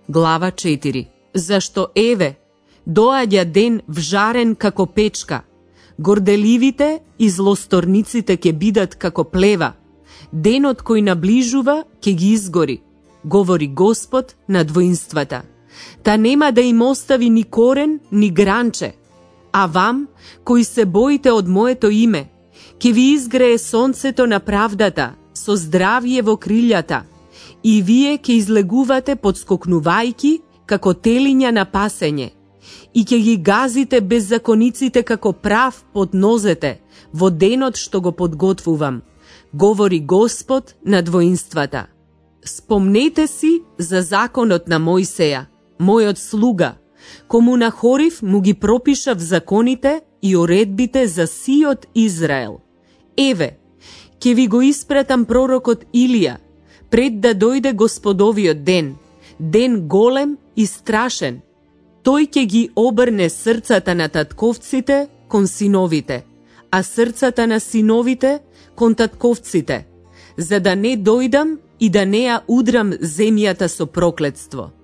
глава 4. Зашто еве, доаѓа ден вжарен како печка, горделивите и злосторниците ќе бидат како плева, денот кој наближува ќе ги изгори, говори Господ на двоинствата. Та нема да им остави ни корен, ни гранче. А вам, кои се боите од моето име, ќе ви изгрее сонцето на правдата, со здравје во крилјата, и вие ќе излегувате подскокнувајки како телиња на пасење, и ќе ги газите беззакониците како прав под нозете во денот што го подготвувам, говори Господ на двоинствата. Спомнете си за законот на Мојсеја, мојот слуга, кому на Хорив му ги пропишав законите и уредбите за сиот Израел. Еве, ќе ви го испратам пророкот Илија, пред да дојде Господовиот ден, ден голем и страшен. Тој ќе ги обрне срцата на татковците кон синовите, а срцата на синовите кон татковците, за да не дојдам и да не ја удрам земјата со проклетство.